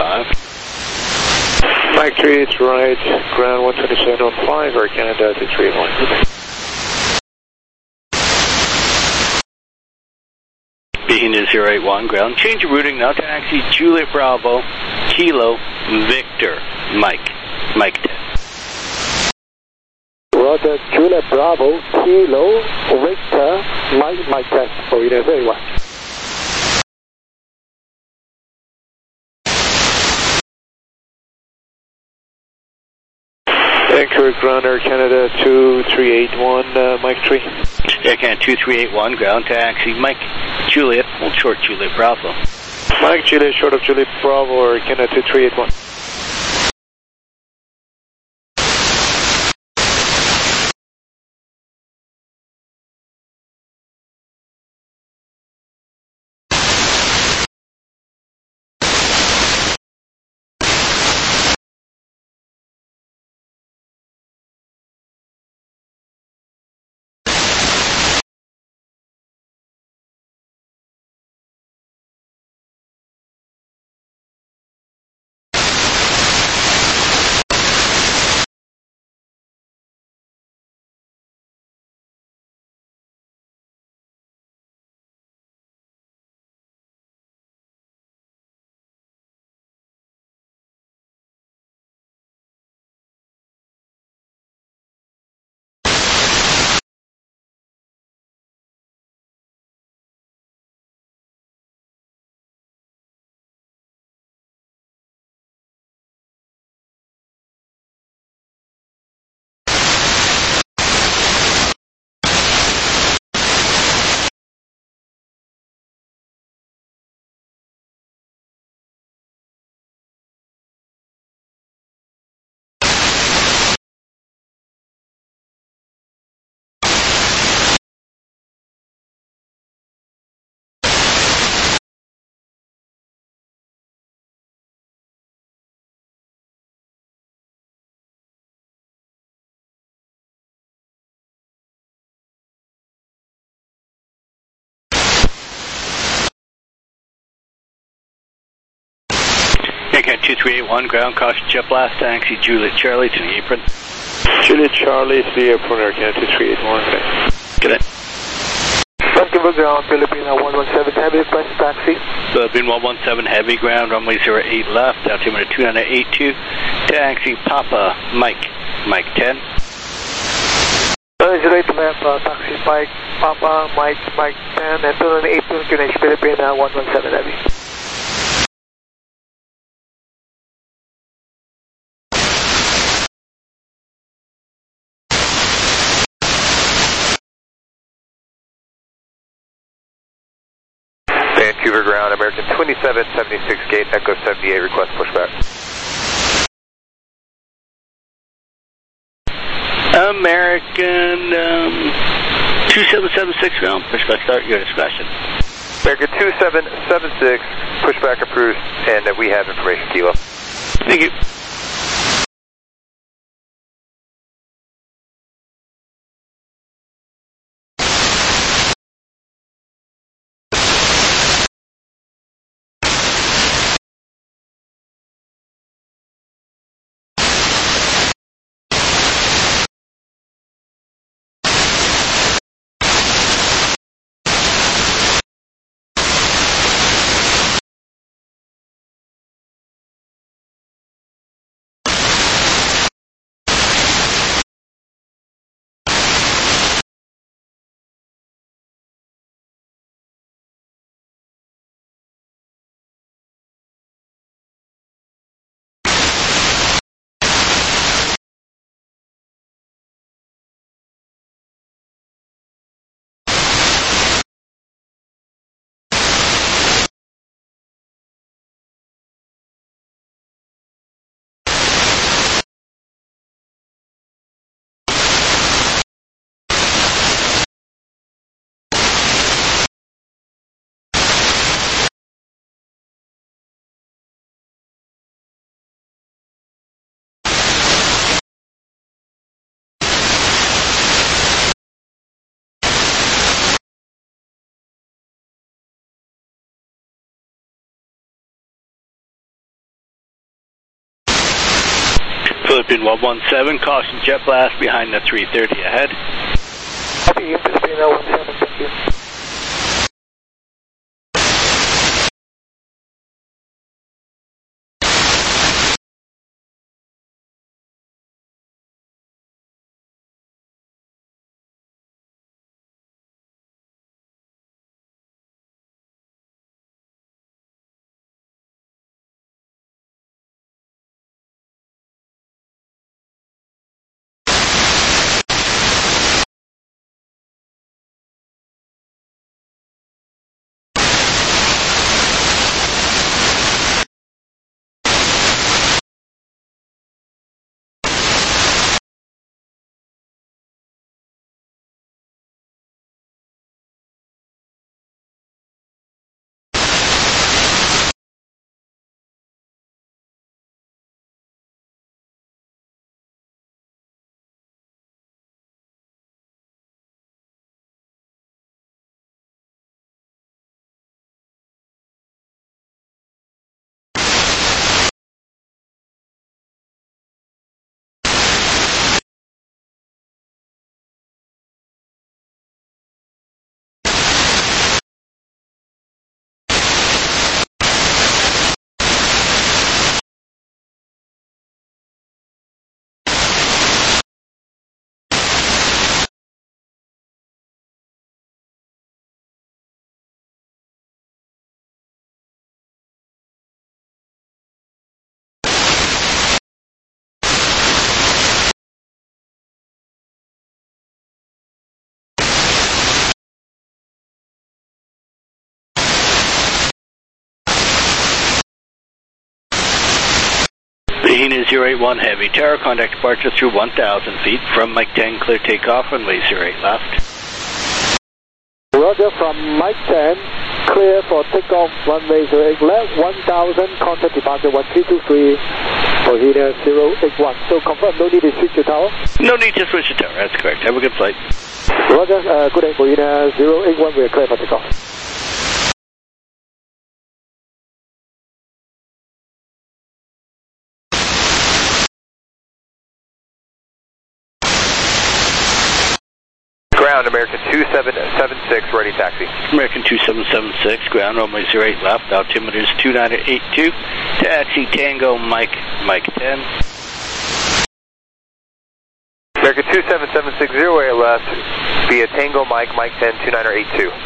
5. Mike 3, it's right, ground 127.15, Air Canada to 381. Being is 081, ground. Change your routing now, taxi Juliet Bravo, Kilo, Victor, Mike 10. Roger, Juliet Bravo, Kilo, Victor, Mike 10, for you there, very well. Vancouver ground, Air Canada 2381, Mike 3. Air Canada 2381, ground taxi, Mike Juliet, hold short Juliet Bravo. Mike Juliet, short of Juliet Bravo, Air Canada 2381. Aircraft 2381, ground caution jet blast, taxi Juliet Charlie to the apron. Juliet Charlie to the airport, Air Canada 2381, okay. Good night. Vancouver ground, Filipina 117 heavy, request taxi. Philippine 117 heavy, ground runway 08 left, altimeter 2982, taxi Papa Mike 10. 08 left, taxi Mike, Papa Mike 10, and 2982, QNH Filipina 117 heavy. Vancouver ground, American 2776 gate, Echo 78, request pushback. American 2776 ground, pushback start, your discretion. American 2776, pushback approved, and we have information, Kilo. Thank you. Philippine 117, caution jet blast behind the 330 ahead. Copy, Philippine 17, thank you. Mahina 081 Heavy, Tower contact departure through 1,000 feet from Mike 10, clear takeoff, runway 08 left. Roger, from Mike 10, clear for takeoff, runway 08 left, 1,000, contact departure 1323, Mahina 081. So confirm, no need to switch your tower? No need to switch the tower, that's correct. Have a good flight. Roger, good day, Mahina 081, we are clear for takeoff. Ground, American 2776, ready taxi. American 2776, ground, runway 08 left, altimeter is 2982, taxi Tango Mike 10. American 27760 left, via Tango Mike 10, 2982.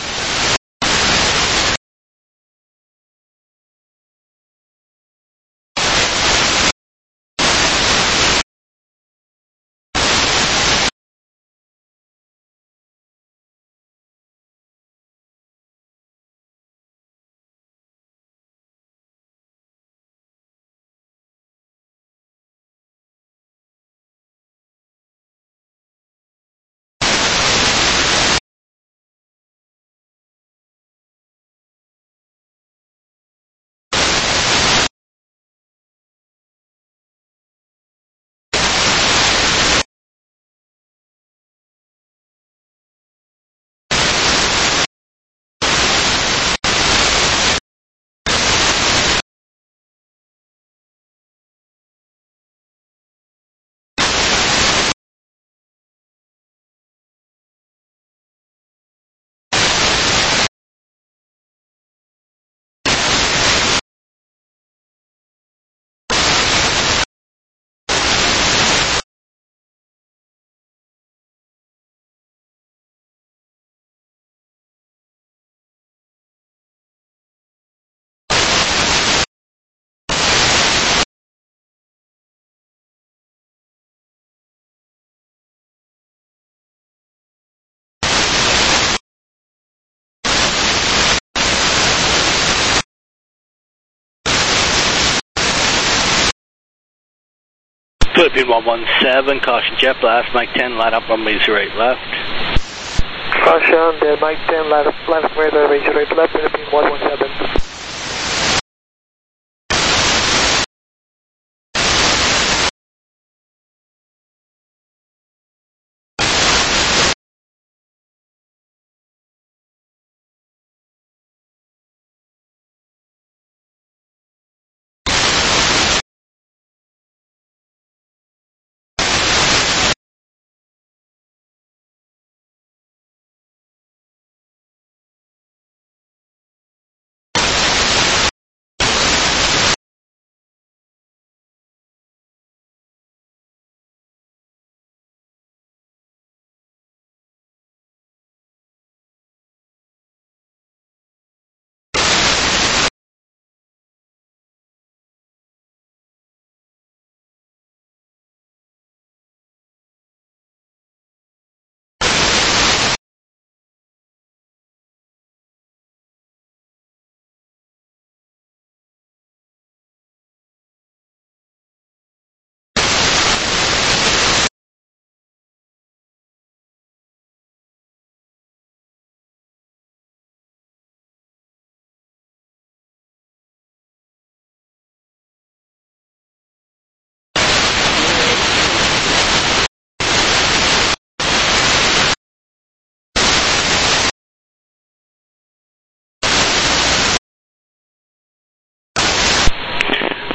Philippine 117, caution jet blast, Mike 10, line up runway 08 left. Caution, the Mike 10, line up runway 08 left, Philippine 117.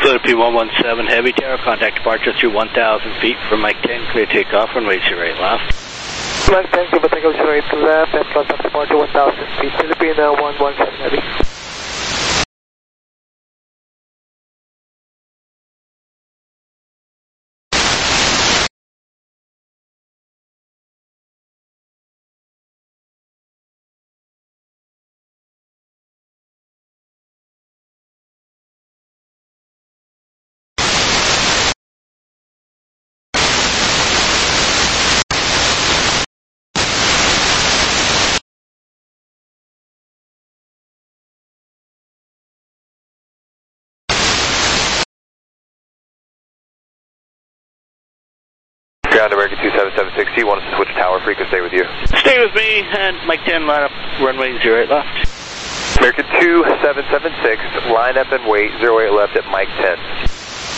Clear P117 Heavy Tower, contact departure through 1,000 feet from Mike 10, clear takeoff, runway 08 left. Mike 10, give a takeoff 08 left, and contact departure 1,000 feet, Philippine 117 Heavy. Ground American 2776, you want us to switch tower for you can stay with you? Stay with me, and Mike 10, line up, runway 08 left. American 2776, line up and wait, 08 left at Mike 10.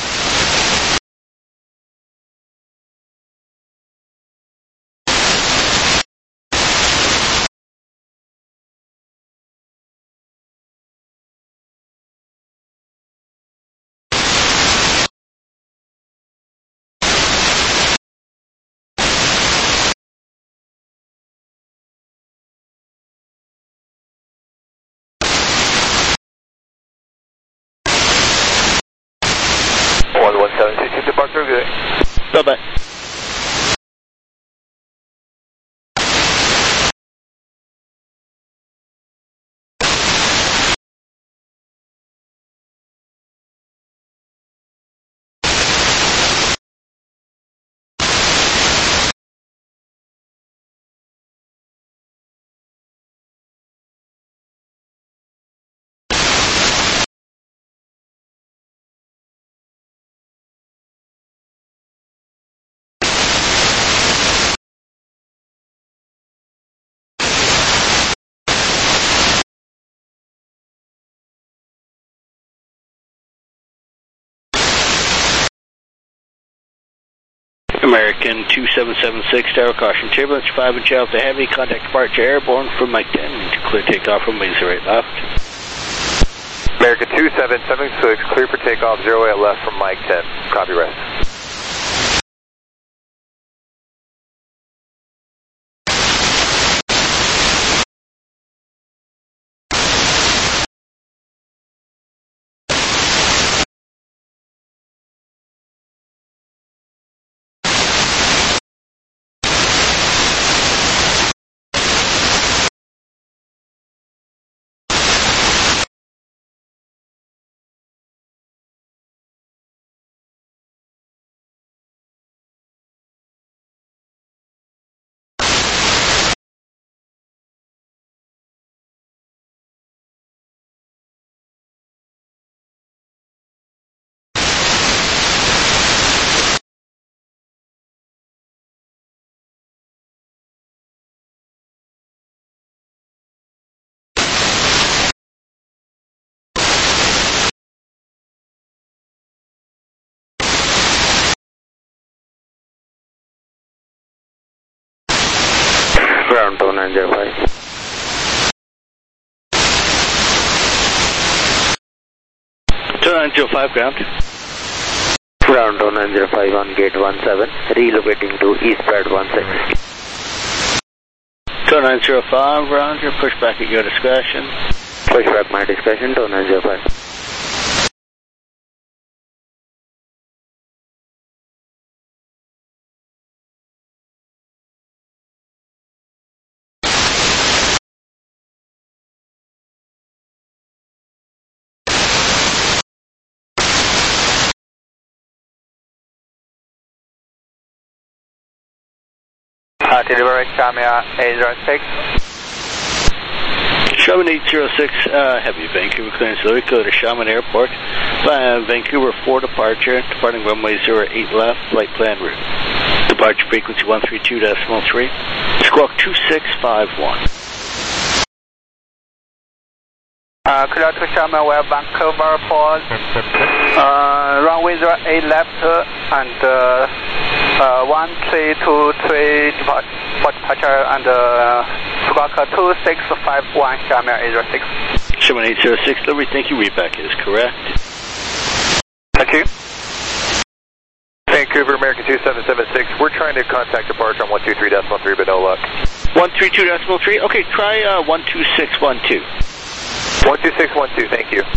Departure, good. Bye-bye. American 2776, tower caution, turbulence 5 inch Alpha Heavy, contact departure airborne from Mike 10, clear takeoff from runway 08 left. American 2776, clear for takeoff, 08 left from Mike 10, copy rest. Ground 2905. ground. Ground 2905 on gate 17, relocating to eastbound 16. 2905, roger, push back at your discretion. Push back my discretion, 2905. Delivery Shamia 806. Shaman 806, heavy Vancouver clearance, Louis, go to Shaman Airport. Vancouver 4 departure, departing runway 08 left, flight plan route. Departure frequency 132.3, squawk 2651. Clear to Shaman, we're Vancouver 4, runway 08 left, and 1323 departure, and squawk 2651, Shaman 806. Shaman 806, Louis, thank you, readback is correct. 22776. We're trying to contact departure on 123.3, but no luck. 132.3? Okay, try 12612. 12612, thank you.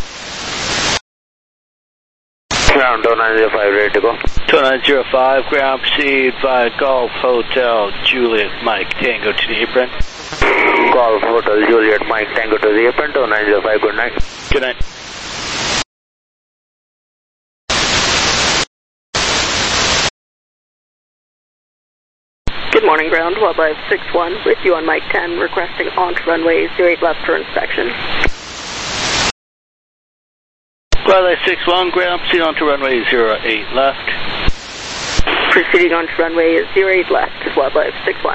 Ground 2905, ready to go. 2905, ground proceed by Golf Hotel Juliet Mike Tango to the apron. Golf Hotel Juliet Mike Tango to the apron, 2905, good night. Good night. Good morning, ground. Wildlife 61 with you on Mike 10, requesting onto runway 08 left for inspection. Wildlife 61, ground proceed onto runway 08 left. Proceeding onto runway 08 left, Wildlife 61.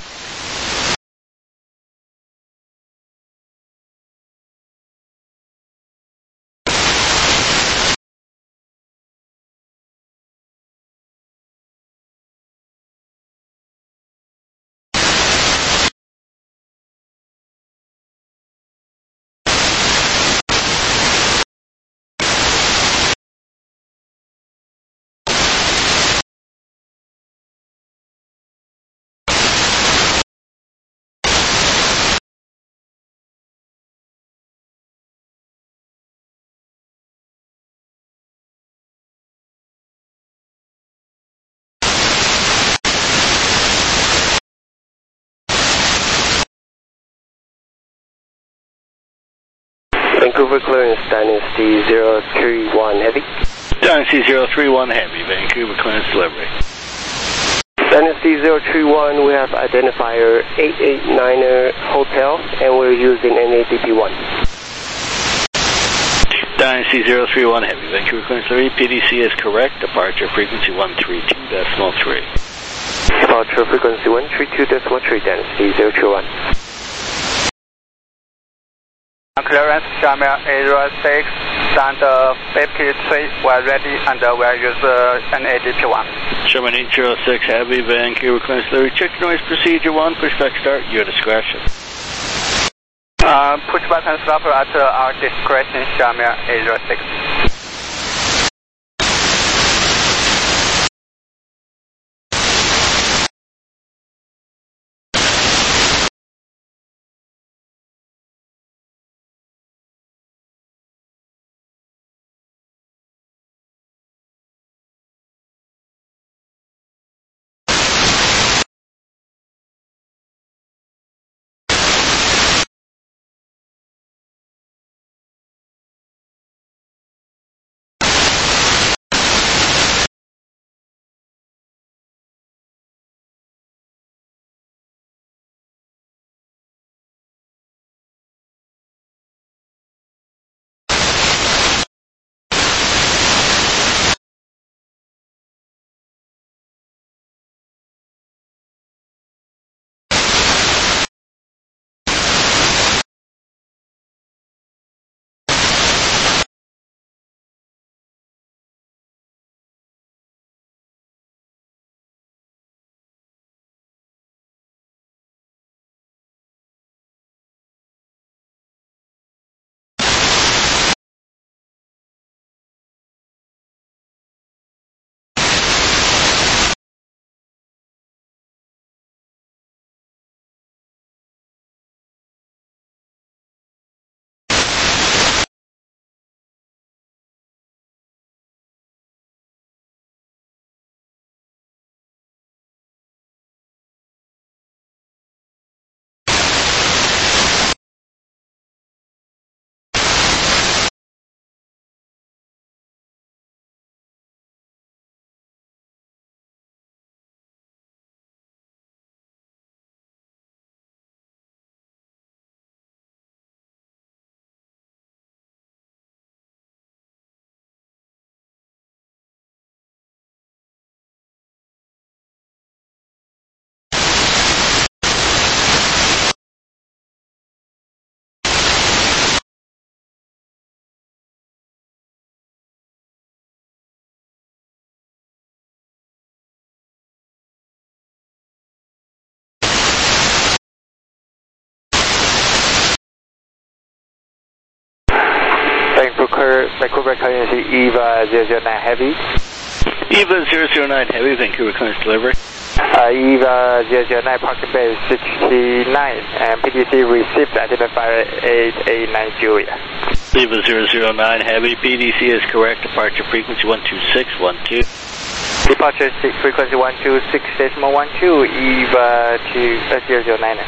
Vancouver clearance, Dynasty 031 Heavy. Dynasty 031 Heavy, Vancouver clearance delivery. Dynasty 031, we have identifier 889er Hotel, and we're using NADP1. Dynasty 031 Heavy, Vancouver clearance delivery. PDC is correct. Departure frequency 132.3. Departure frequency 132.3, Dynasty 031. Clearance, Shamir Area 6, stand 53, we're ready and we'll use NADP1. Sherman 806 Heavy, Vancouver clearance delivery. Check noise procedure 1, pushback start, your discretion. Pushback and stop at our discretion, Shamir Area 6. Vancouver clearance, EVA 009 Heavy. EVA 009 Heavy, Vancouver clearance delivery. EVA 009 parking bay 69 and PTC received identifier 889 Julia. EVA 009 Heavy, PDC is correct, departure frequency 12612. Departure frequency 126.12, EVA to 009.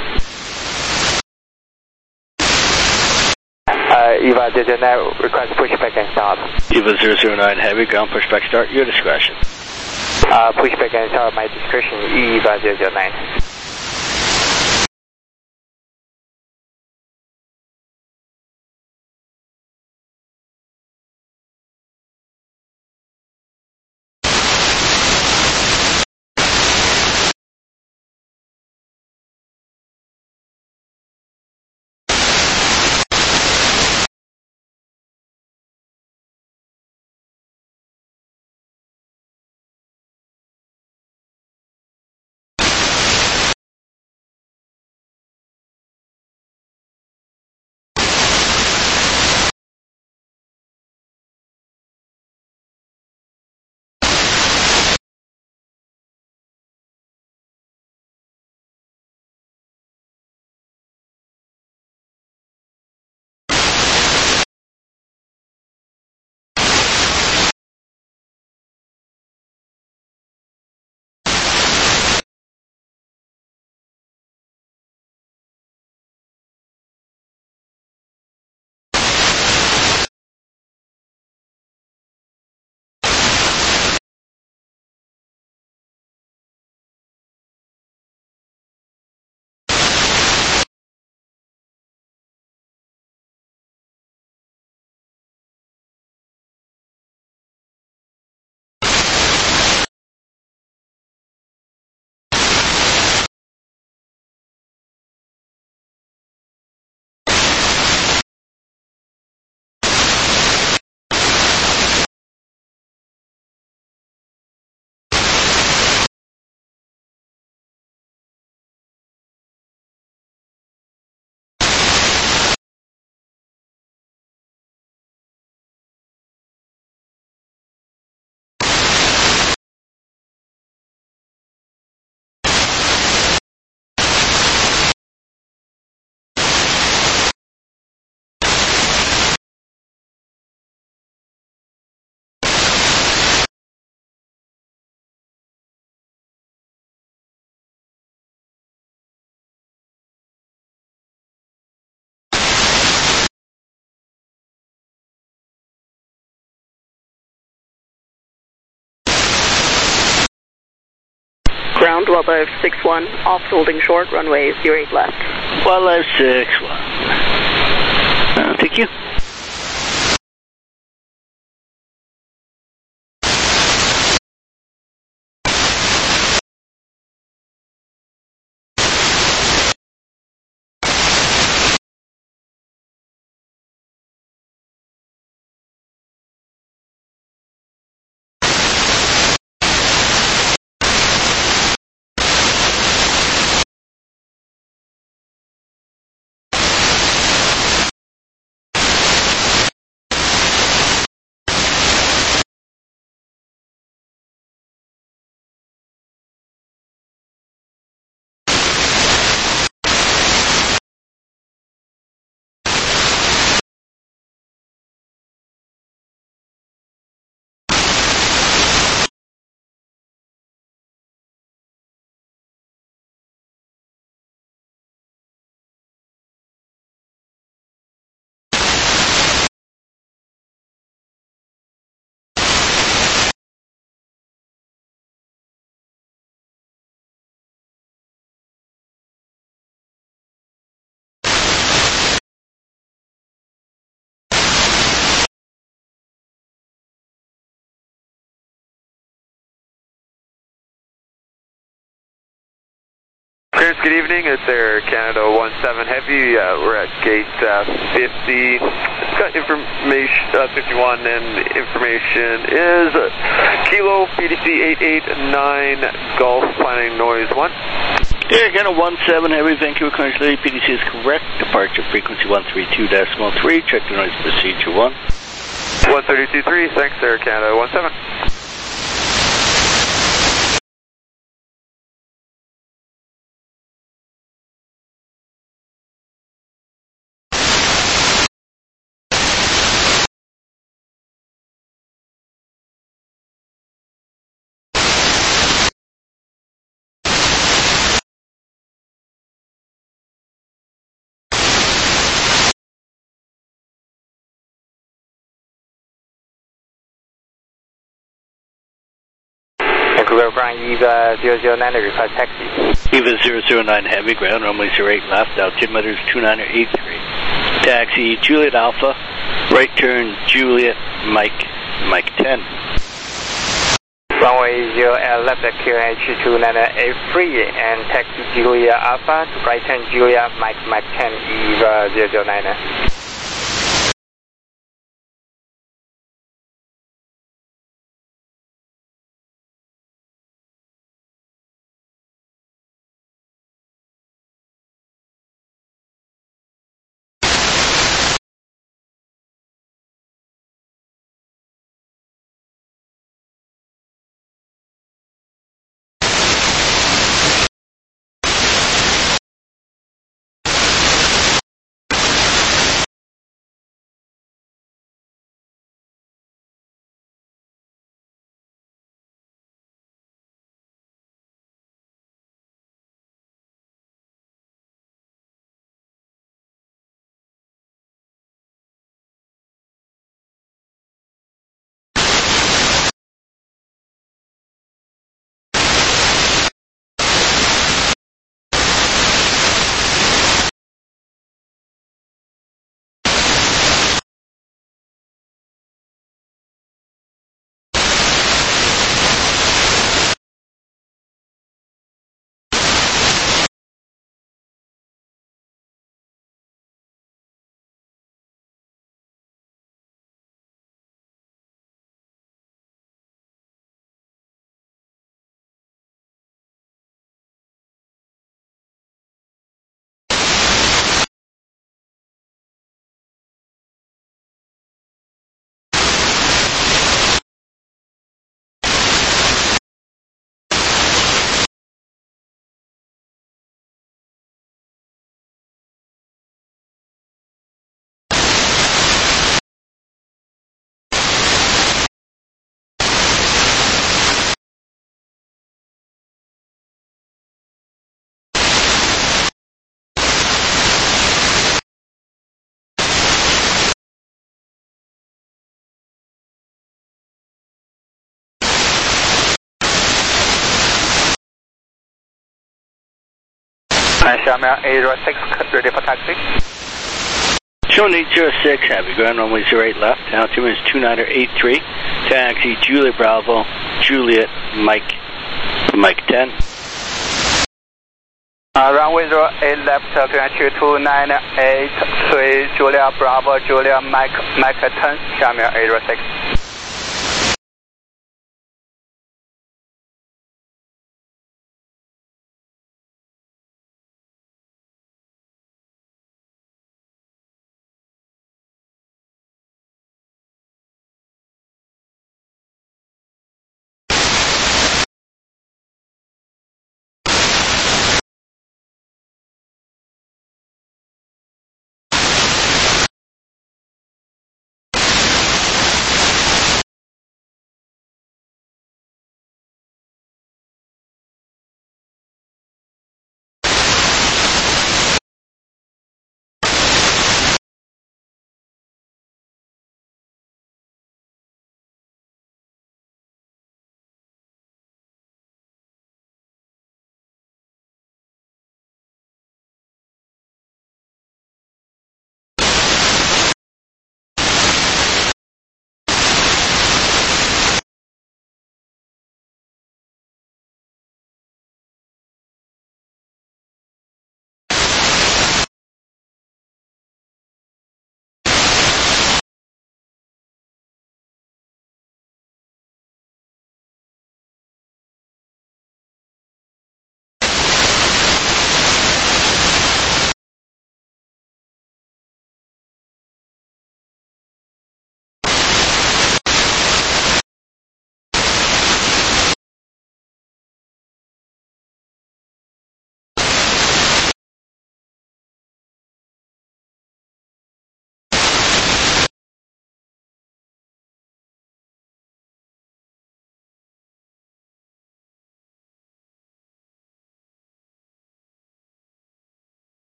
EVA 009 request pushback and start. EVA 009 Heavy, ground pushback start, your discretion. Pushback and start, my discretion, EVA 009. Ground, Wildlife 61, off holding short, runway 08 left. Wildlife 61. Thank you. Clearance, good evening. It's Air Canada 17 Heavy. We're at gate 50. Got information 51, and information is Kilo PDC 889 Golf planning noise 1. Air Canada 17 Heavy, Vancouver clearance lady, PDC is correct. Departure frequency 132.3. Check the noise procedure 1. 132.3. Thanks, Air Canada 17. Delta Brown Eva 009 request taxi. Eva 009 Heavy, ground runway 08 left, altimeter is 2983. Taxi Juliet Alpha, right turn Juliet Mike 10. Runway 08 left QNH 298 free and taxi Julia Alpha, right turn Julia Mike 10 Eva 009. Shamil 806 ready for taxi. Showing 806 Heavy, ground runway 08 left, altimeter is 2983. Taxi Juliet Bravo, Juliet Mike 10. Runway 08 left, QNH 298 Julia Bravo, Julia Mike 10, Shamil 806.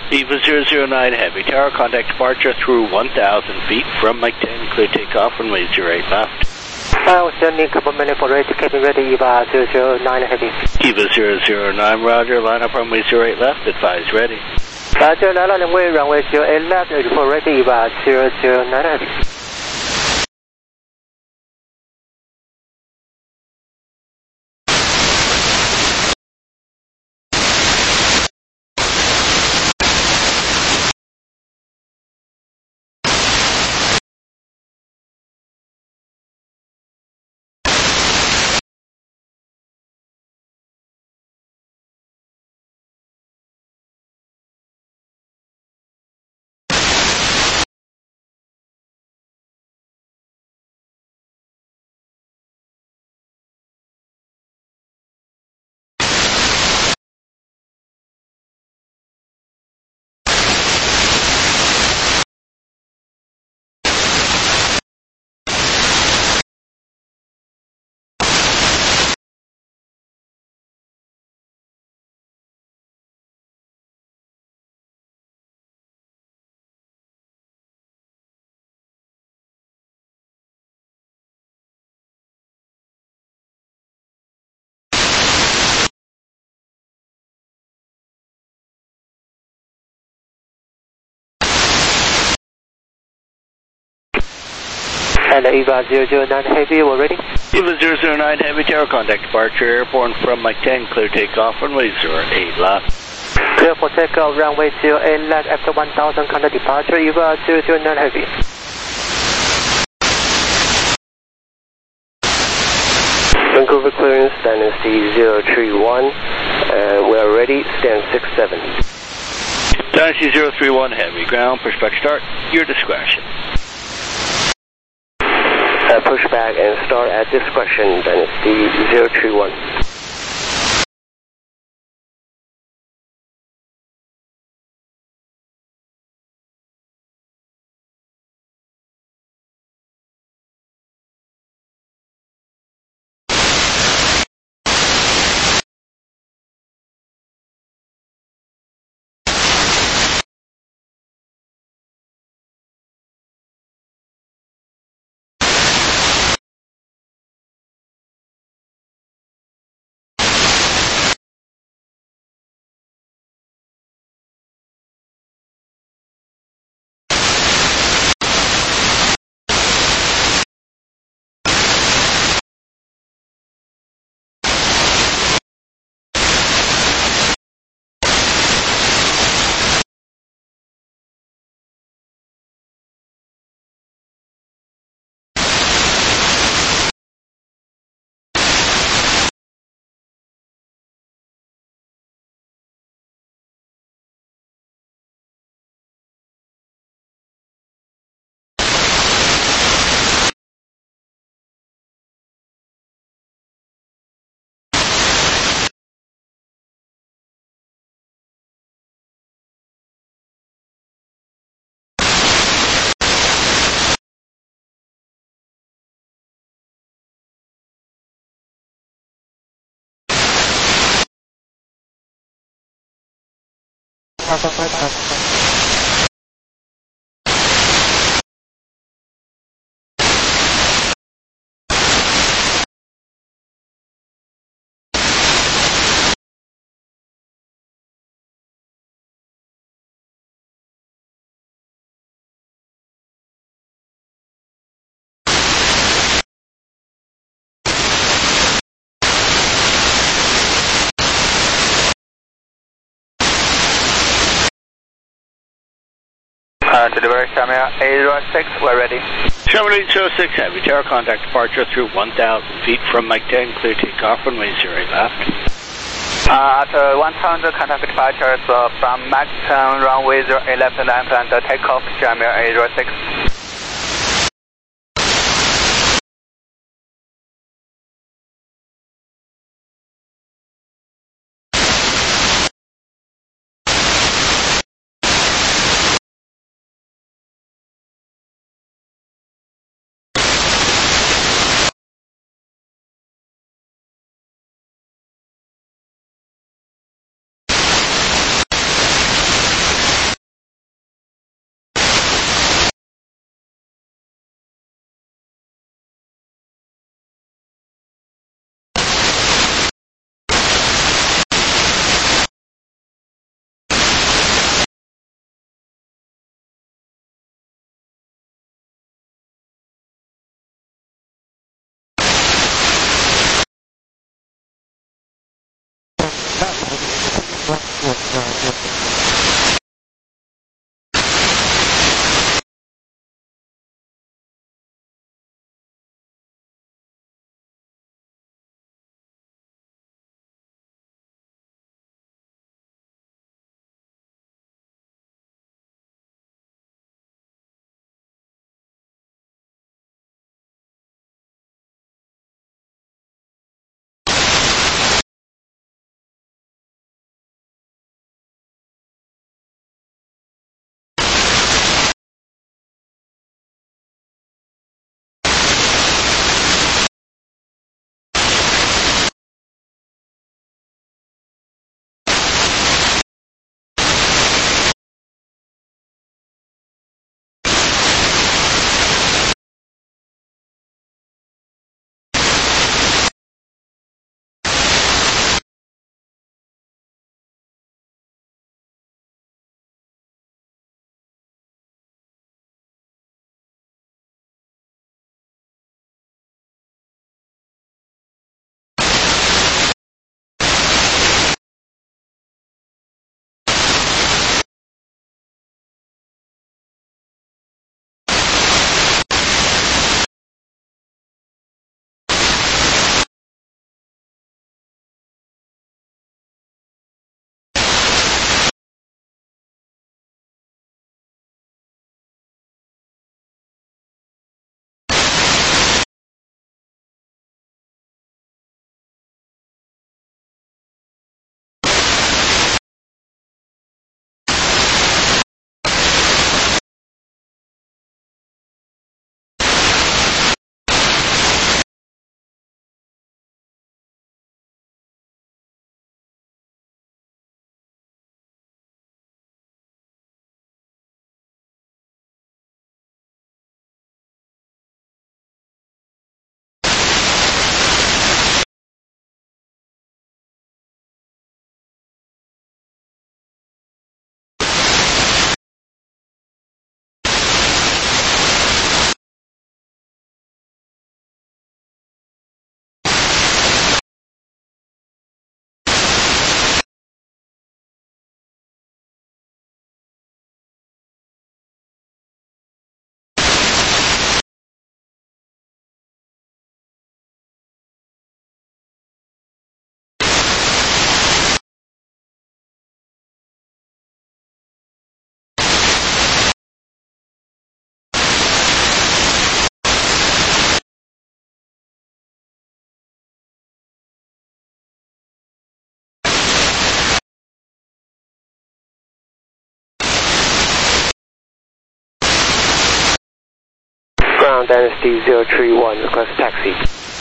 Eva 009 Heavy, tower contact departure through 1,000 feet from Mike 10, clear takeoff, runway 08 left. We still need a couple minutes for ready, cabin ready, Eva 009 Heavy. Eva 009, roger, line up runway 08 left, advise ready. Roger, line up runway 08 left, report ready, Eva 009 Heavy. And Eva 009 Heavy, we're ready? Eva 009 Heavy, tower contact departure, airborne from Mike 10, clear takeoff, runway 08 left. Clear for takeoff, runway 08 left after 1,000 contact departure, Eva 009 Heavy. Vancouver clearance, Dynasty 031, and we are ready, stand 67. Dynasty 031 Heavy, ground, pushback start, your discretion. Pushback and start at discretion, Dynasty 031. Delivery Shamir 806, we're ready. Shamir 806 Heavy, tower contact departure through 1,000 feet from Mike 10, clear takeoff, runway 08 left. After 1,000 contact departures from Mike 10, runway 08 left and takeoff, Shamir 806. Ground Dynasty 031, request taxi.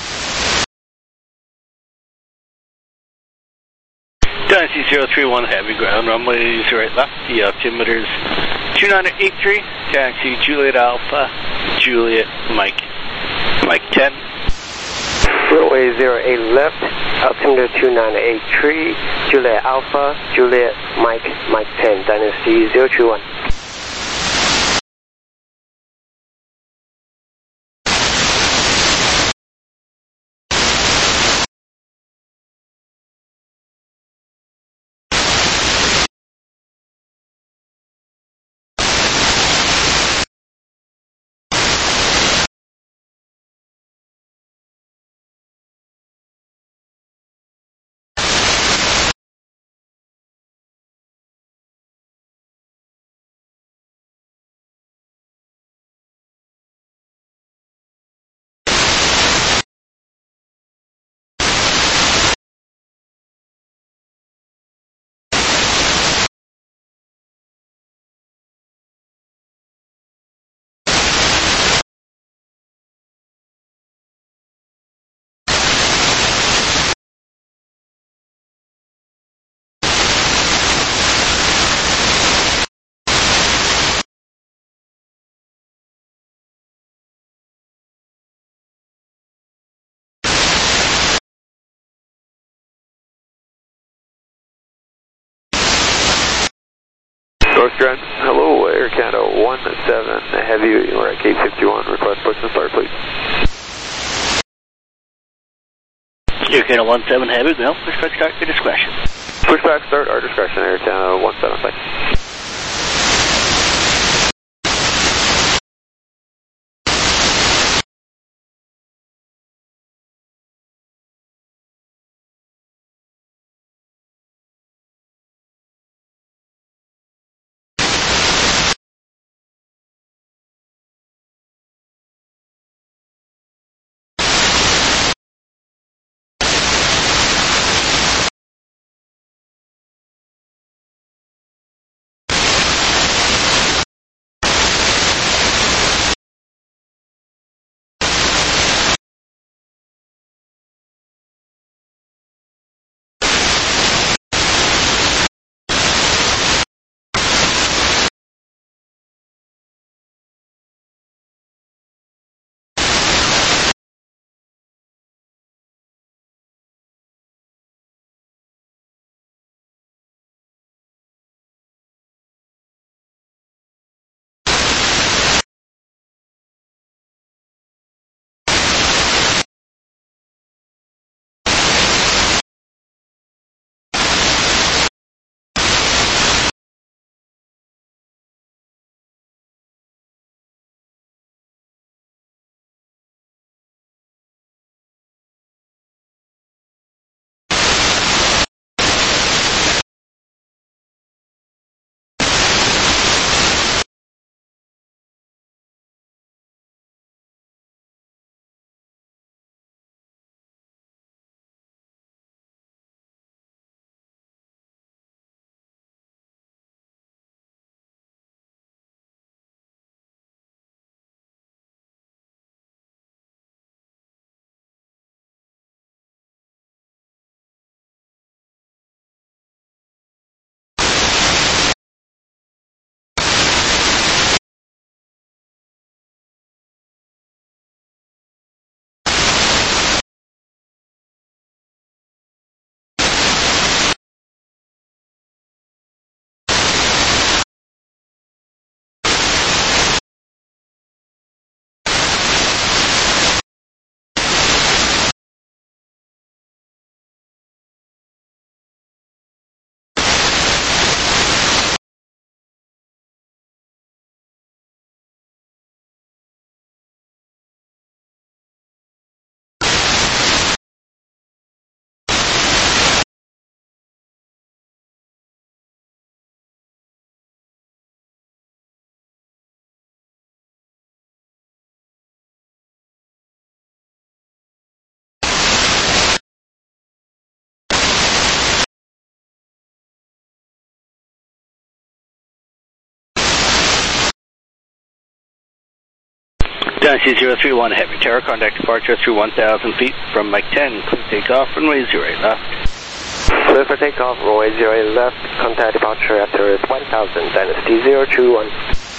Dynasty 031, heavy ground, runway 08 left, the altimeter is 2983, taxi Juliet Alpha, Juliet Mike 10. Runway 08 left, altimeter 2983, Juliet Alpha, Juliet Mike 10, Dynasty 031. North Grand, hello, Air Canada 17 Heavy, we're at gate 51, request push and start, please. Air Canada 17 heavy ground, pushback start, your discretion. Pushback start, our discretion, Air Canada 17, thanks. Dynasty 031 Heavy, Tower, contact departure through 1,000 feet from Mike 10, clear takeoff, runway 08 left. Clear for takeoff, runway 08 left, contact departure after 1,000, Dynasty 021.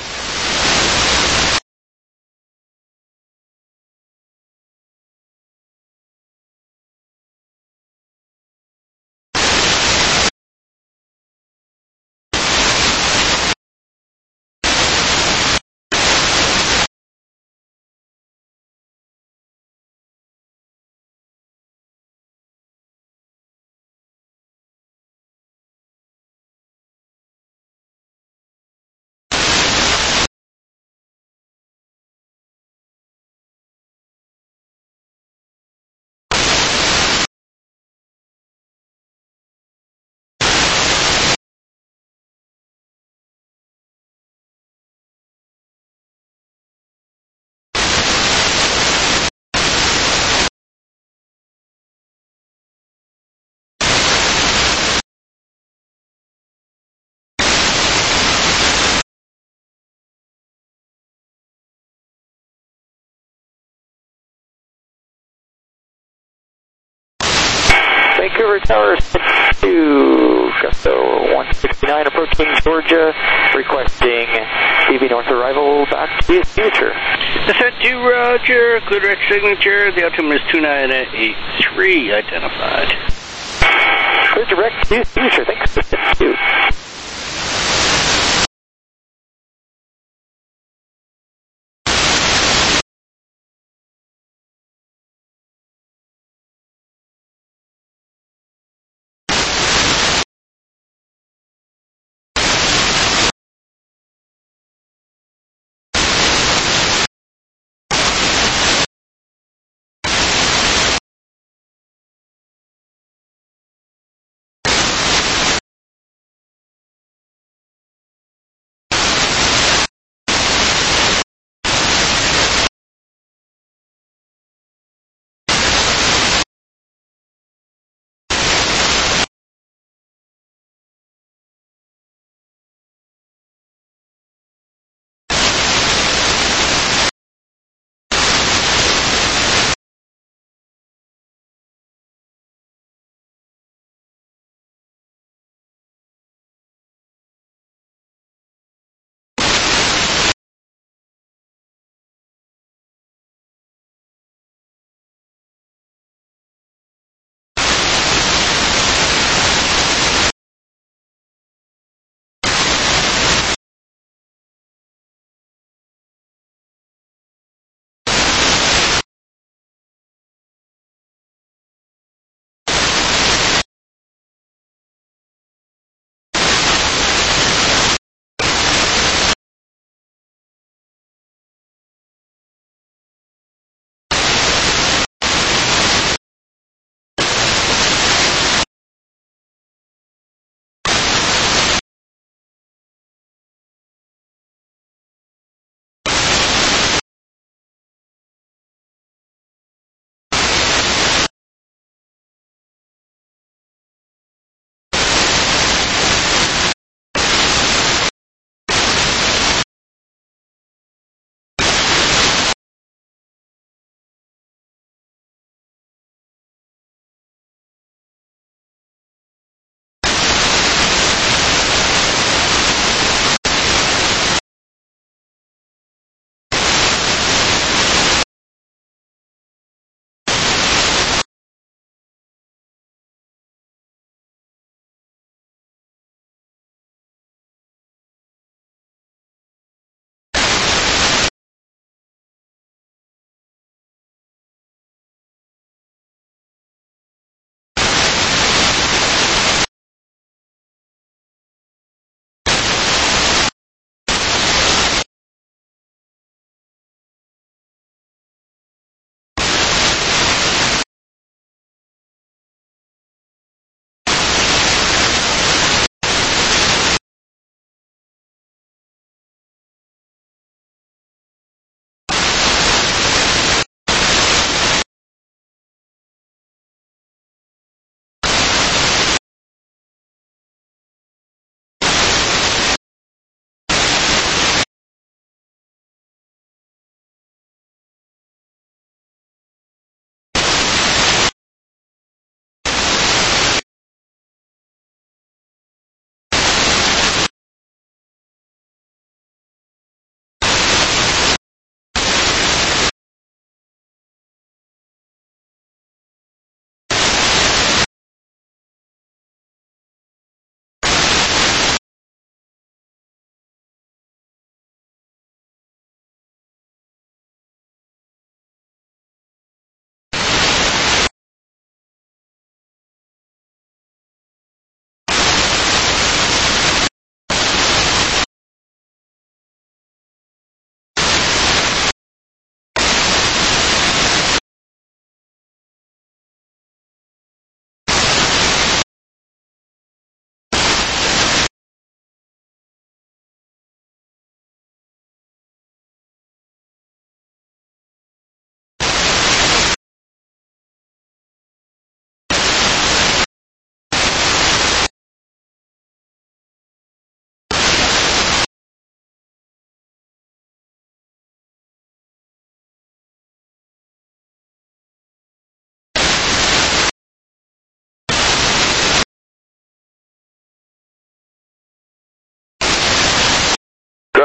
Vancouver Tower to Gusto 169 approaching Georgia, requesting TV North arrival back to the future. Descent to Roger, clear direct signature, the altimeter is 2983 identified. Clear direct to the future, thanks.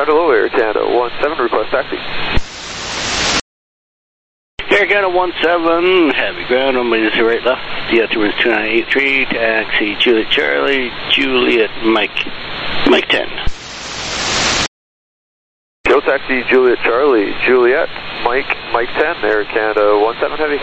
Start hello, Air Canada 17, request taxi. Air Canada 17, heavy ground, runway 08 left, the altimeter is 2983, taxi Juliet Charlie, Juliet Mike 10. Go taxi Juliet Charlie, Juliet Mike 10, Air Canada 17 heavy.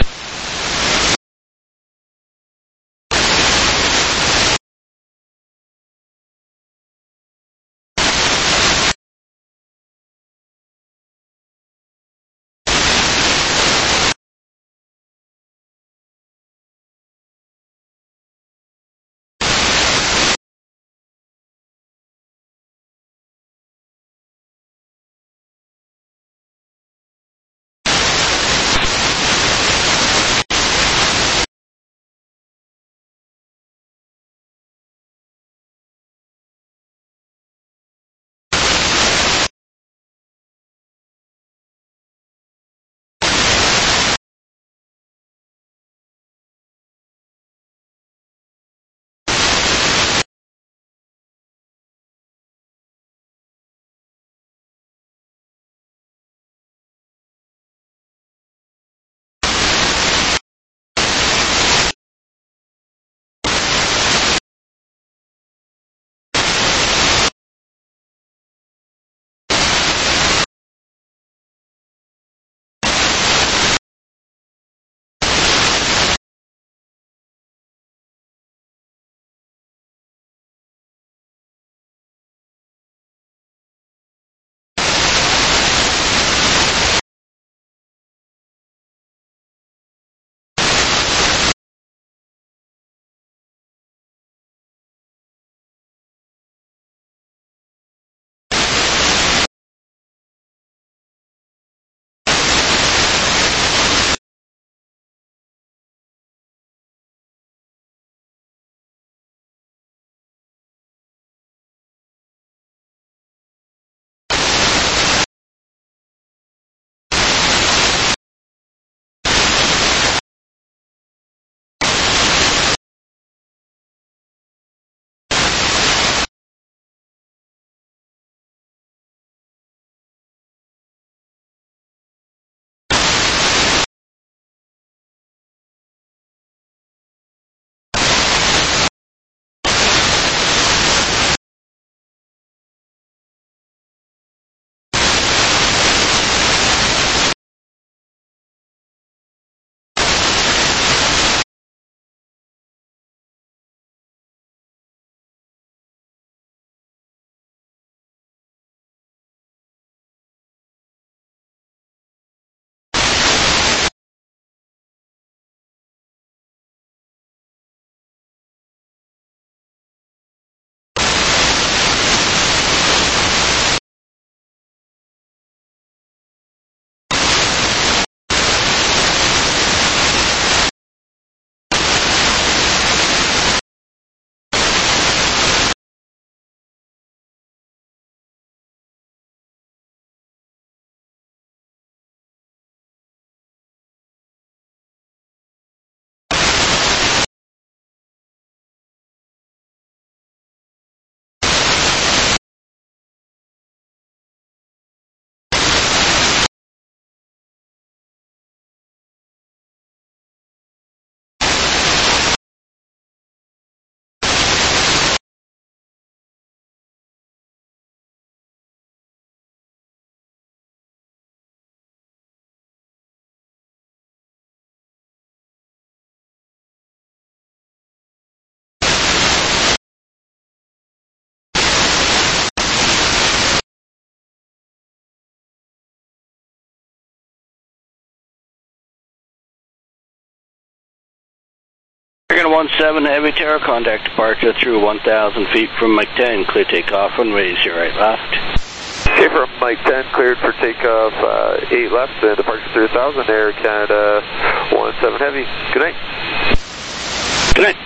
Air Canada 17, heavy terror, contact departure through 1,000 feet from Mike 10, clear takeoff, runway 08 left. Okay, from Mike 10, cleared for takeoff 8 left, and departure through 1,000, Air Canada 17 heavy. Good night. Good night.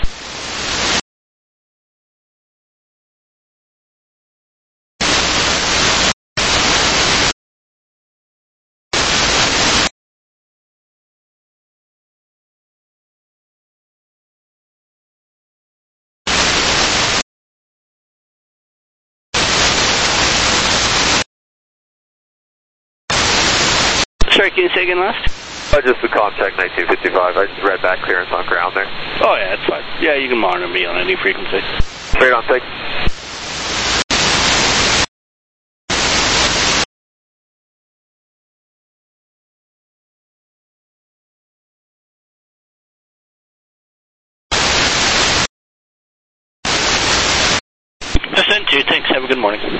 Sorry, can you say again last? Just the contact 1955. I just read back clearance on ground there. Oh, yeah, that's fine. Yeah, you can monitor me on any frequency. Right on, thanks. Percent 2, thanks. Have a good morning.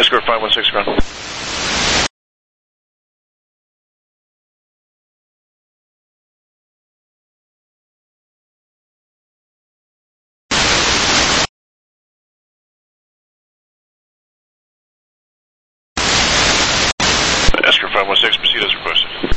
Escort 516 ground. Escort 516, proceed as requested.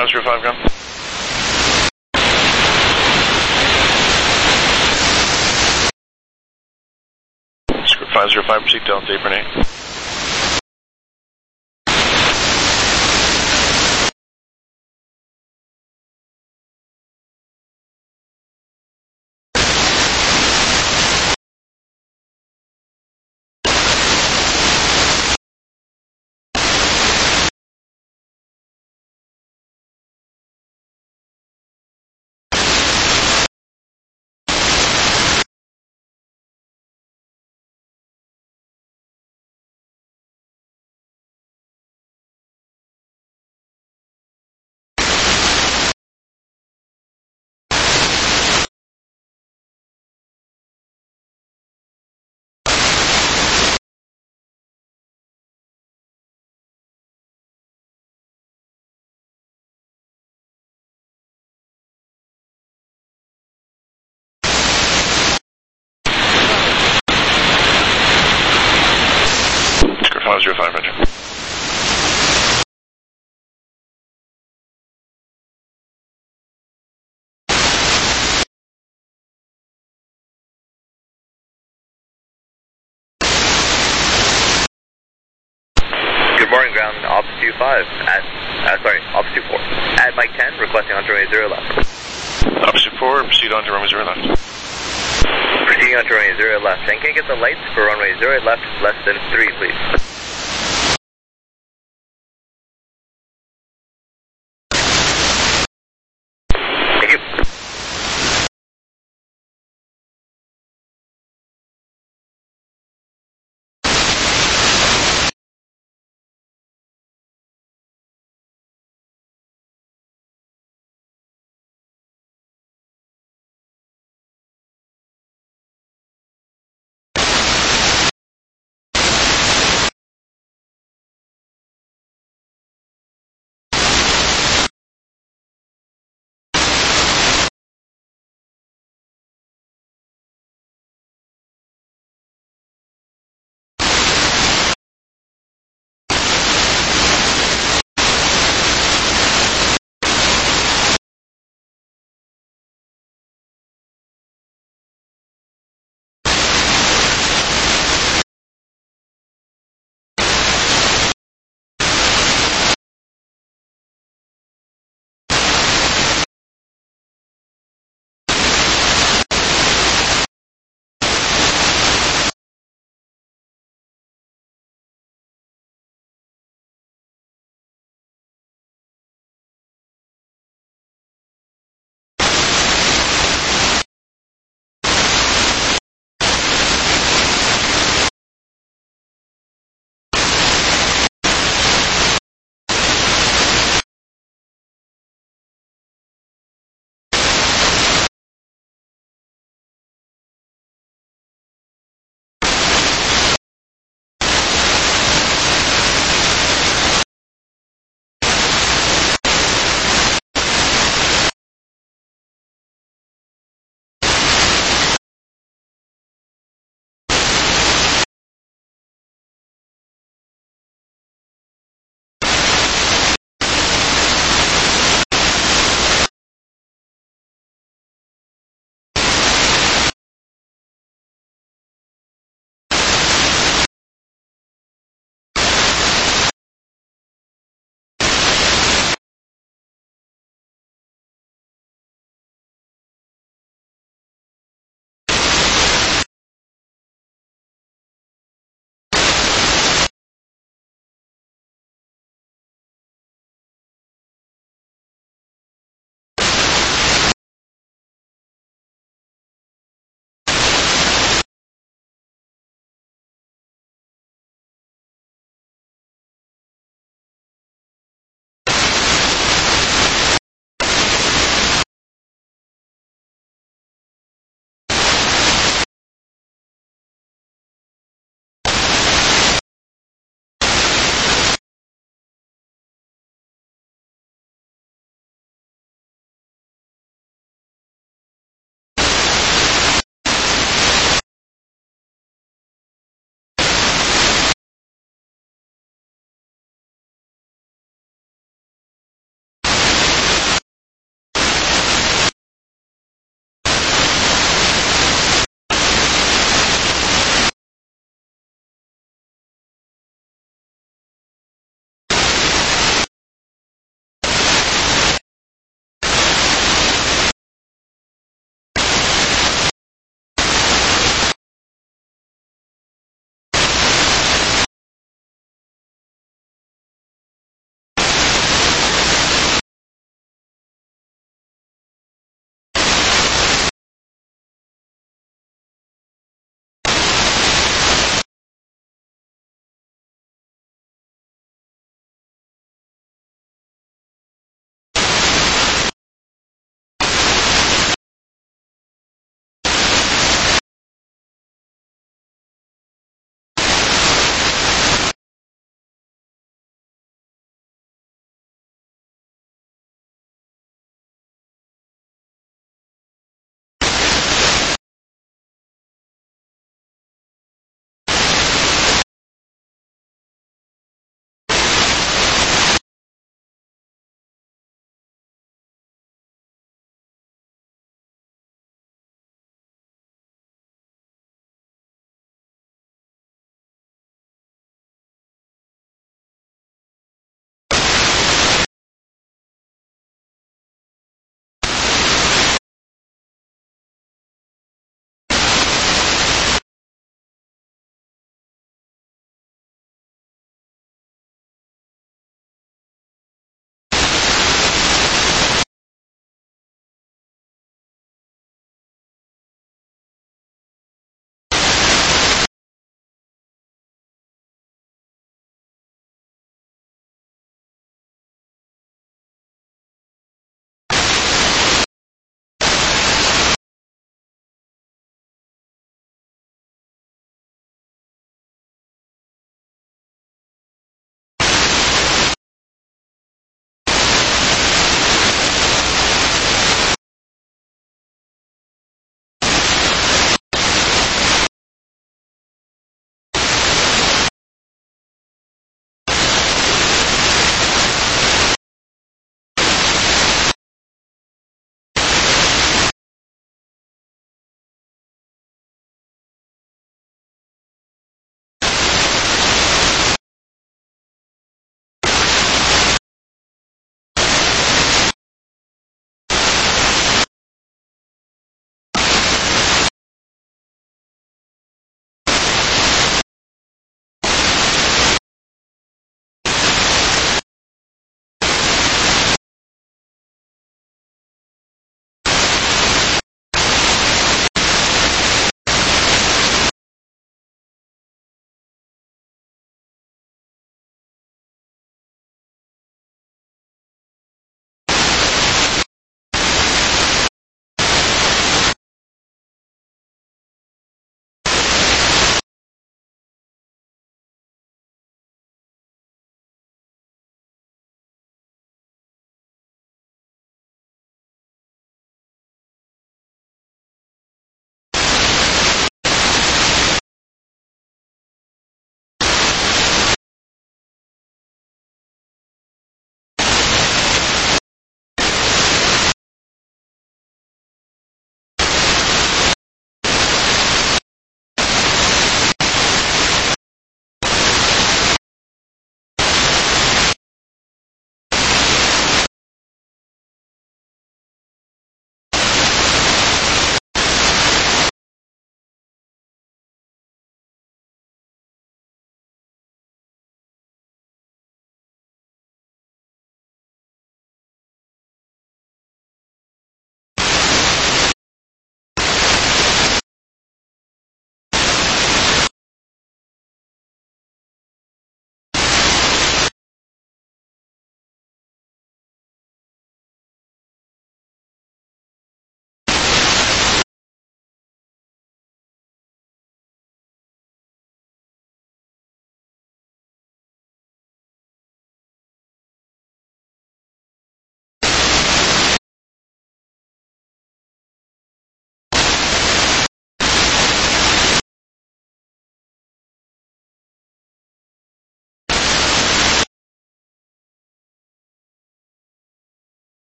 505, ground. Script 505, proceed Delta apron 8. Script 505, roger. Good morning, ground, Ops 25 Ops 24. At Mike 10, requesting onto runway 0 left. Ops 4, proceed on to runway 0 left. Proceeding onto runway 0 left. And can I get the lights for runway 0 left less than 3, please?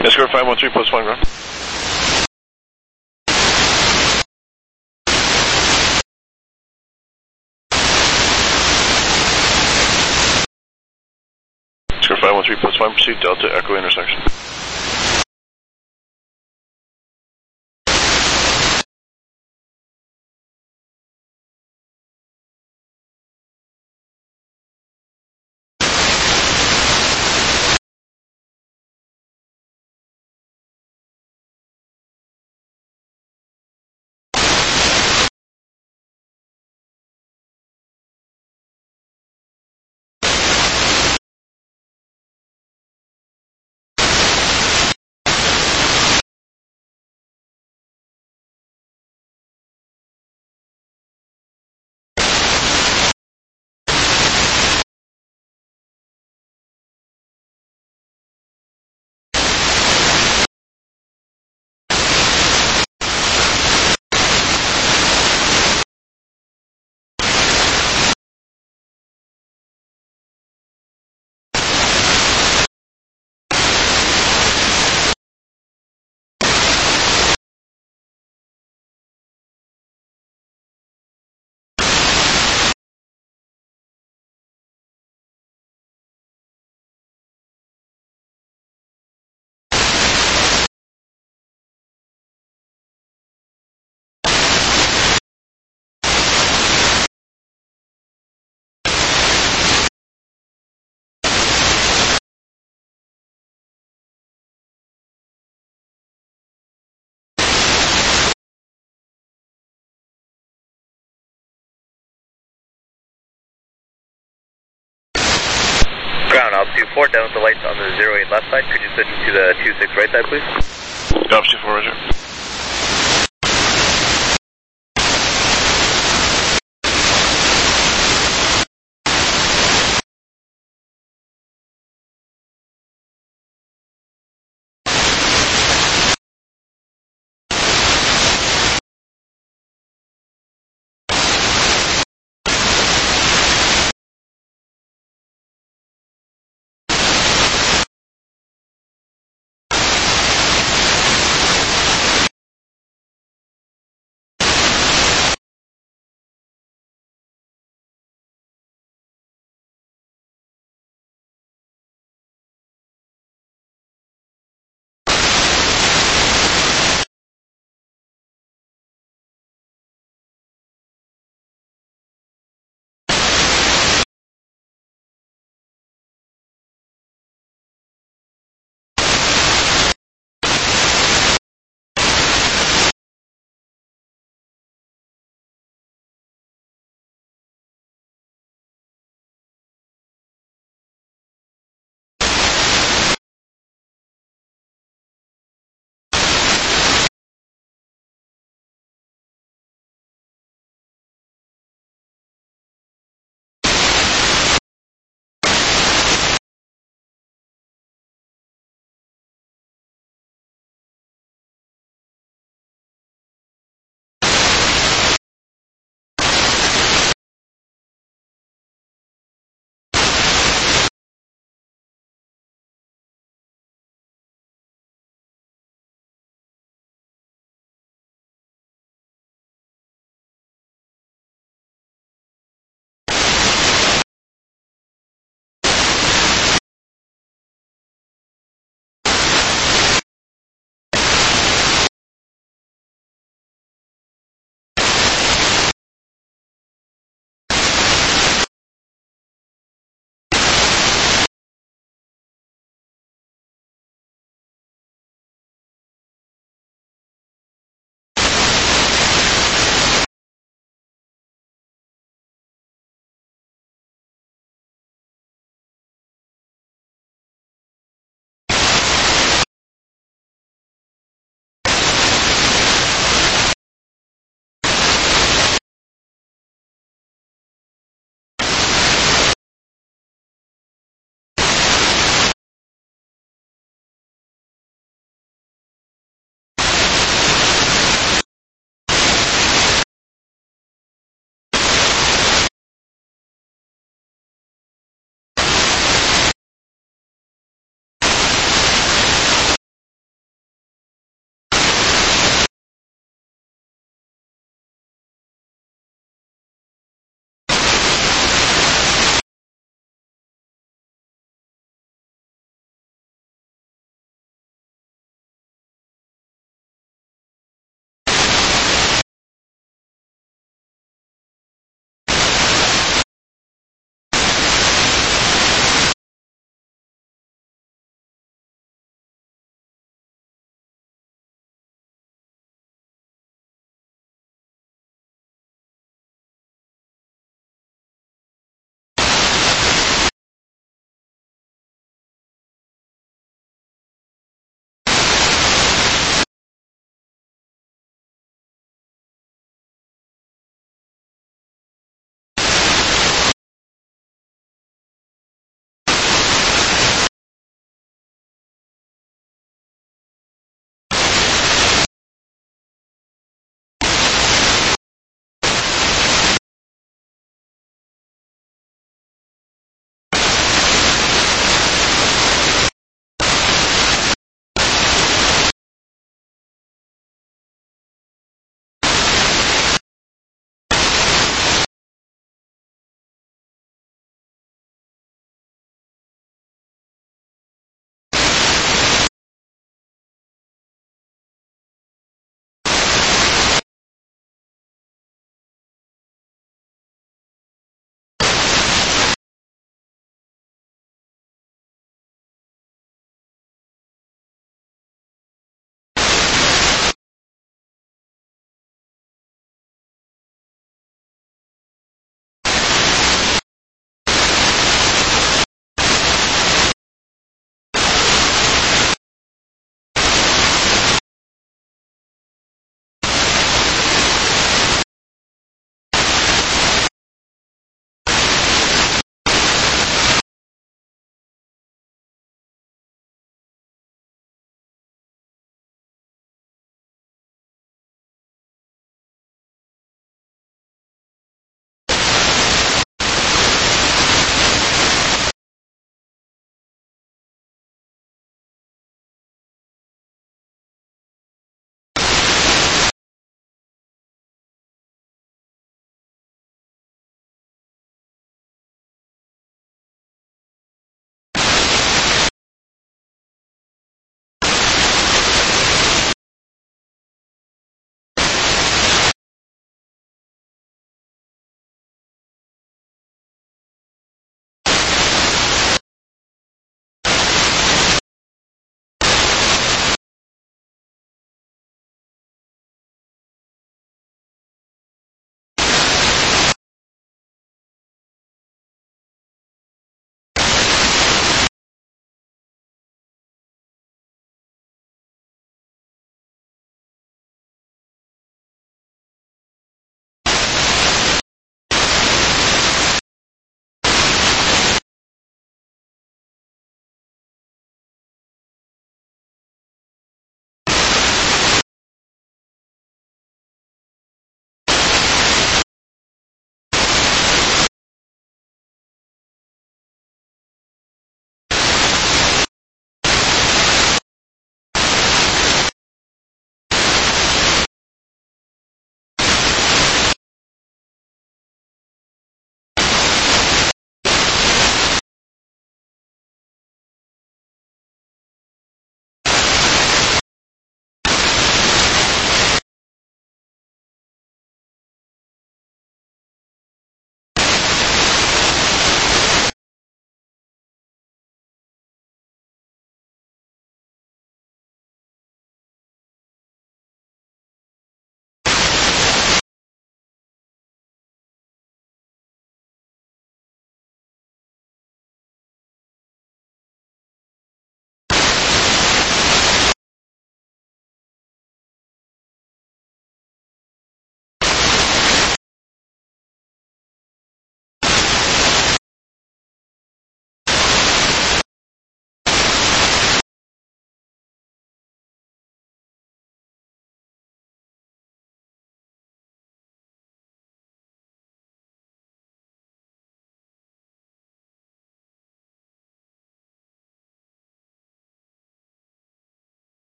Escort 513 plus 1 ground. Escort 513 plus 1, proceed Delta Echo intersection. Ground, altitude 4, down with the lights on the 08 left side. Could you switch to the 26 right side, please? Altitude 4, roger.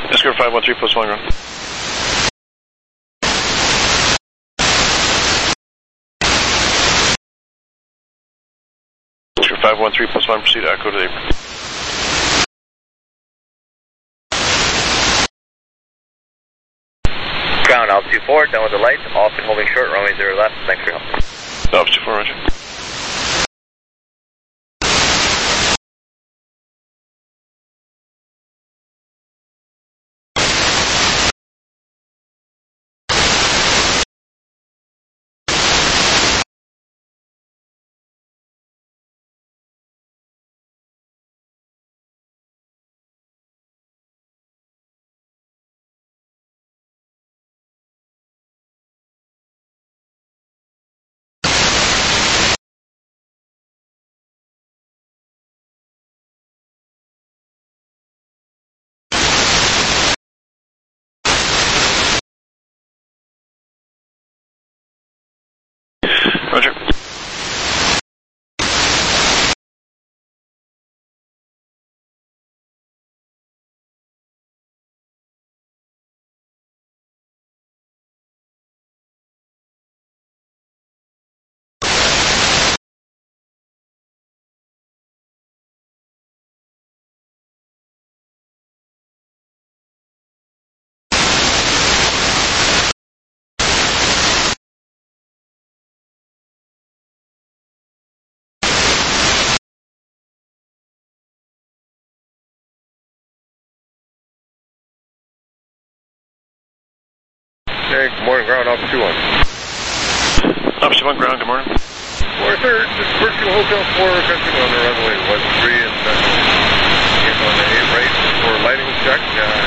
Escort 513 plus 1 ground. Escort 513 plus 1, proceed echo to the apron. Ground, altitude 4, done with the lights, off and holding short, runway 0 left, thanks for your help. Altitude 4, roger. Roger. Okay, good morning, ground, altitude 1. Altitude 1, ground, good morning. Morning, sir. This is Virtue Hotel 4, requesting on the runway 13 and in on the 8 right for lighting check.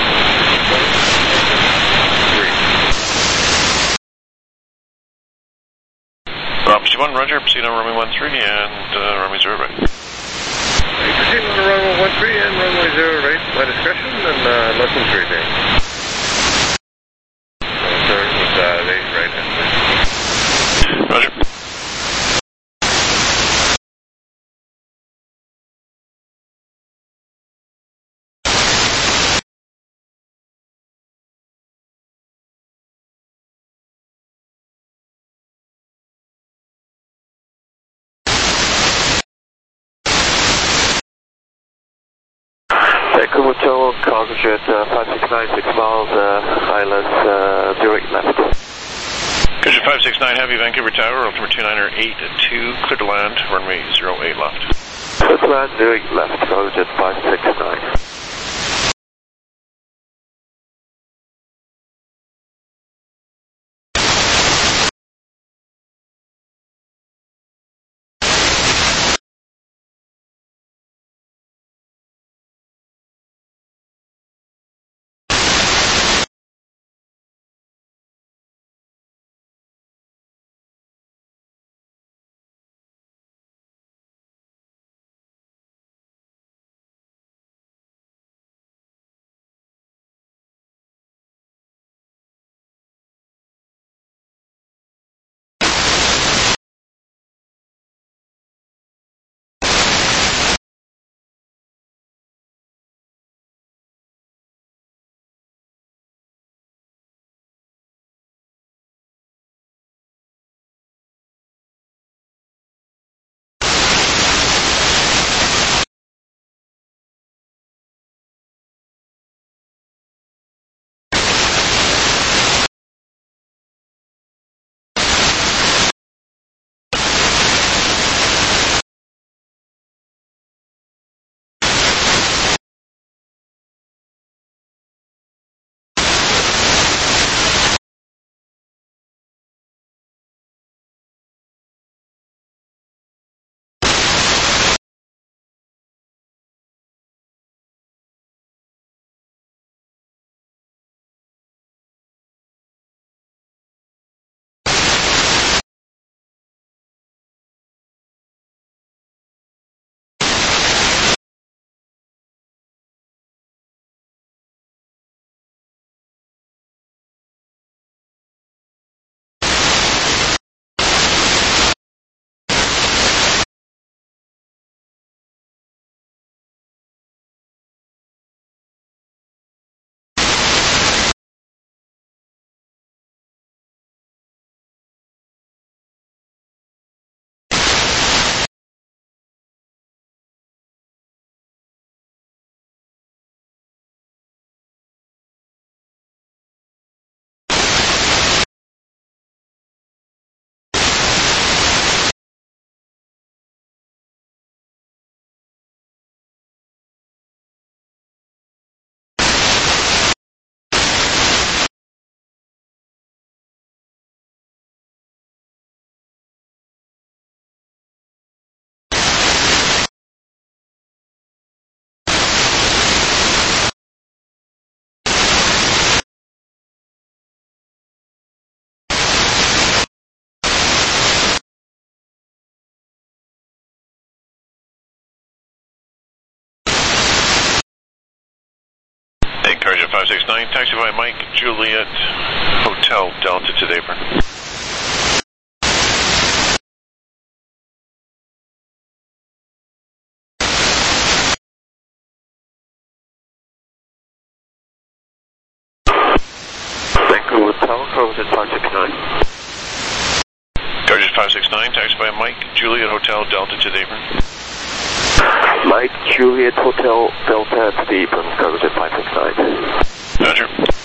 3. Altitude 1, roger, proceed on runway 13 and runway 0 right. Proceed on the runway 13 and runway 0 right, my discretion, and less than 3 days. Sir, with 8 right and Roger. Vancouver Tower, cargo jet 569, 6 miles, ILS 08 left. Vision 569 Heavy, Vancouver Tower, altimeter 298 2, clear to land, runway 08 left. Clear to land, 08 left, cargo jet 569. 569, taxi by Mike, Juliet, Hotel, Delta to the apron. Vancouver Tower, Hotel 569. Charges 569, taxi by Mike, Juliet, Hotel, Delta to the apron. Mike, Juliet, Hotel, Delta to the apron, Cargojet 569. Roger.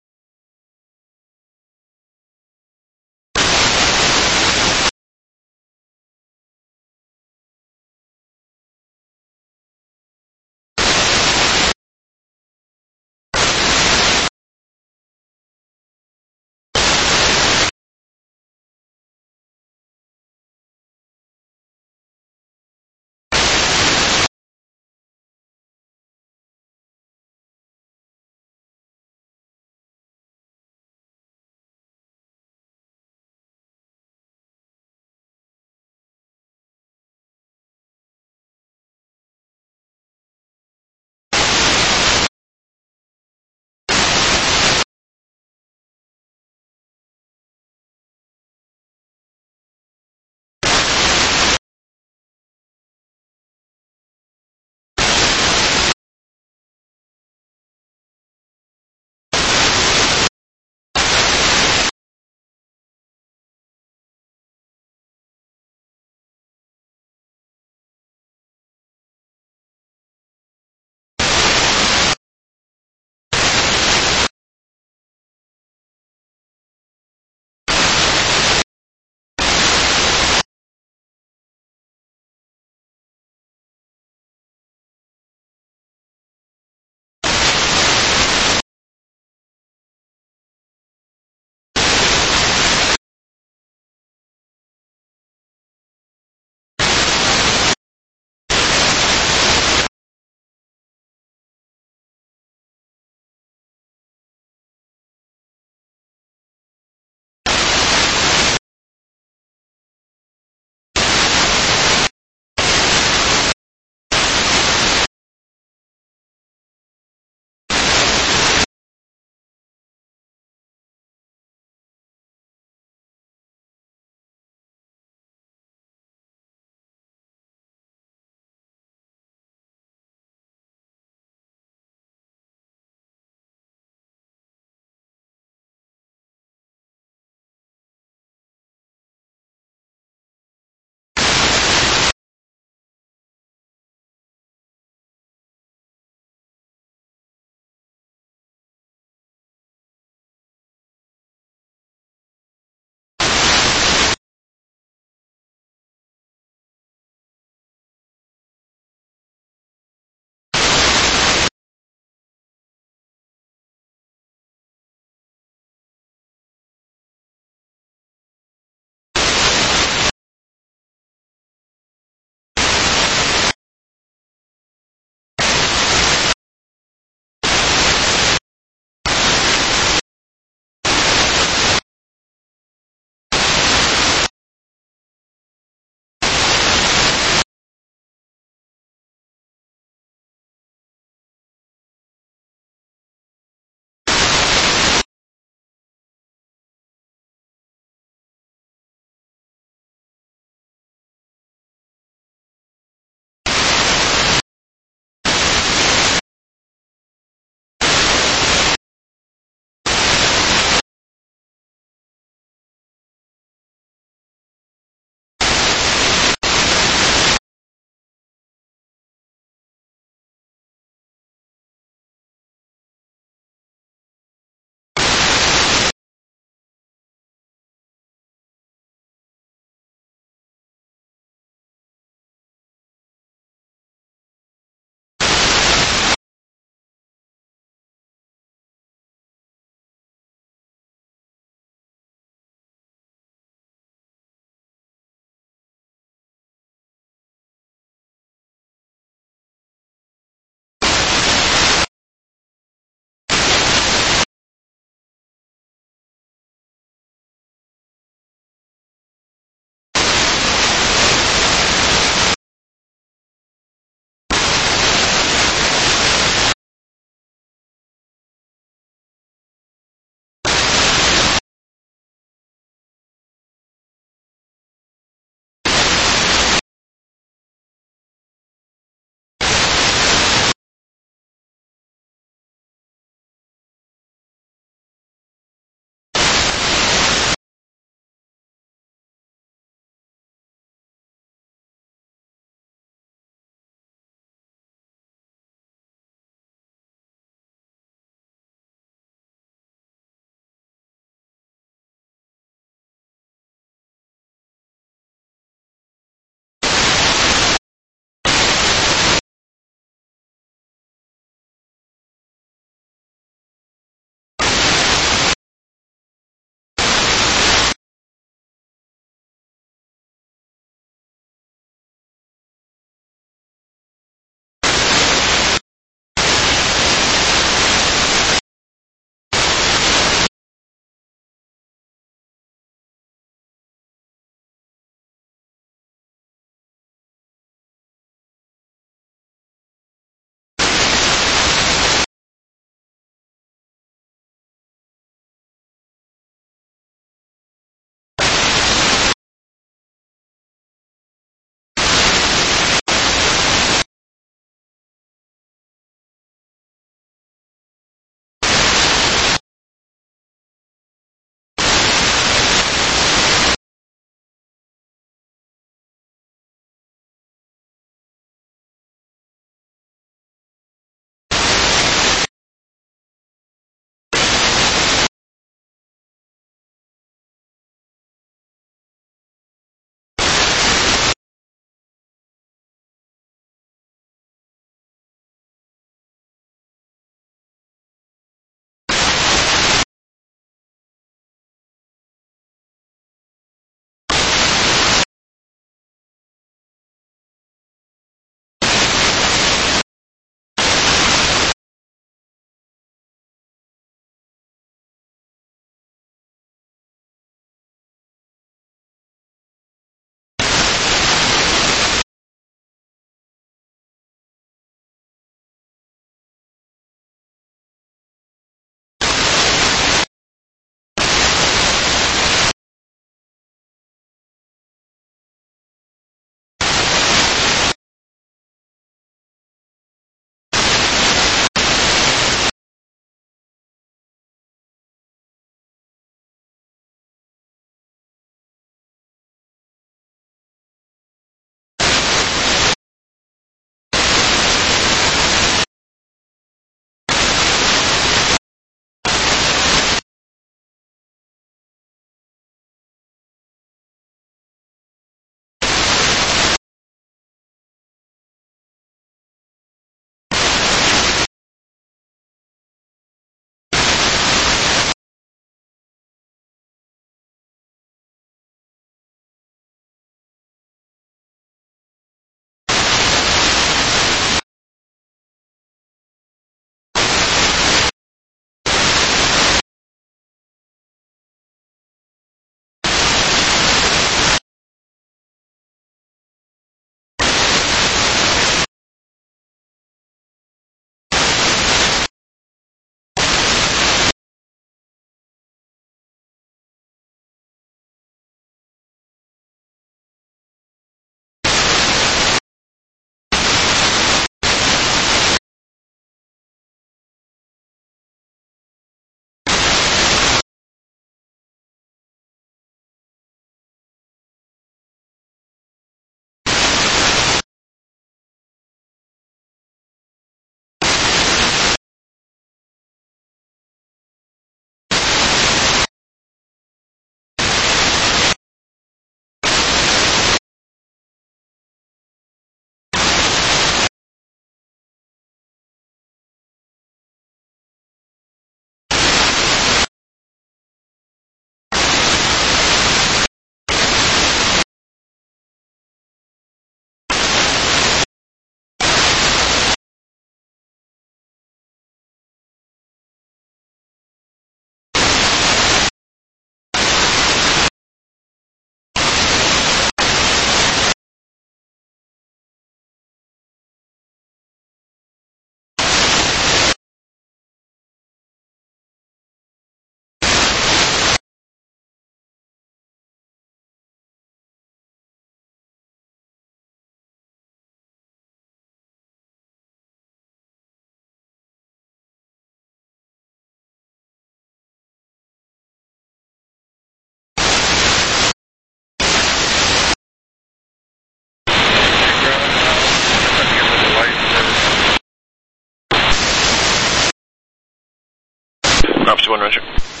Officer 1, Roger.